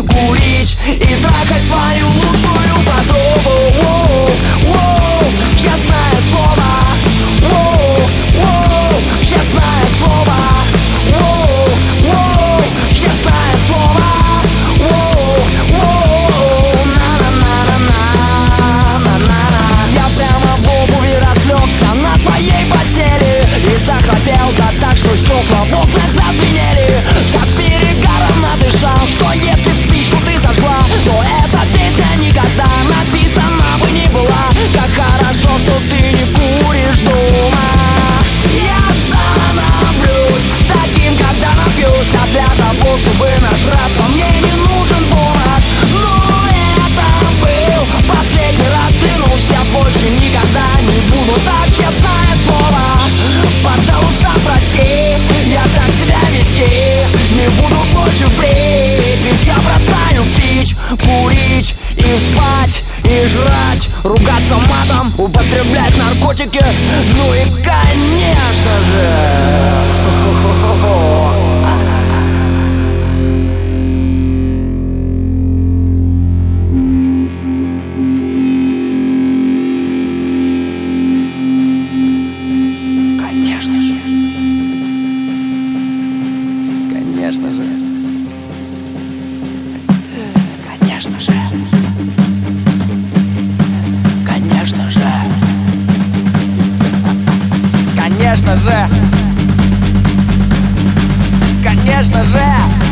курить и трахать твою лучшую подругу. Честное слово, честное слово, честное слово. Я прямо в обуви разлегся на твоей постели и захрапел, да так, что стекла в окнах зазвенели. Как перегаром надышал, что если б спичку ты зажгла, то эта песня никогда написана бы не была. Как хорошо, что ты не куришь дома. Я становлюсь таким, когда напьюсь, а для того, чтобы нажраться, мне не нужен повод. Но это был последний раз, клянусь, я больше никогда не буду так, честное слово. Пожалуйста, прости, я так себя вести не буду больше впредь. Ведь я бросаю пить, курить и спать, и жрать, ругаться матом, употреблять наркотики. Ну и конечно же Конечно же. Конечно же. Конечно же. Конечно же. Конечно же. Конечно же.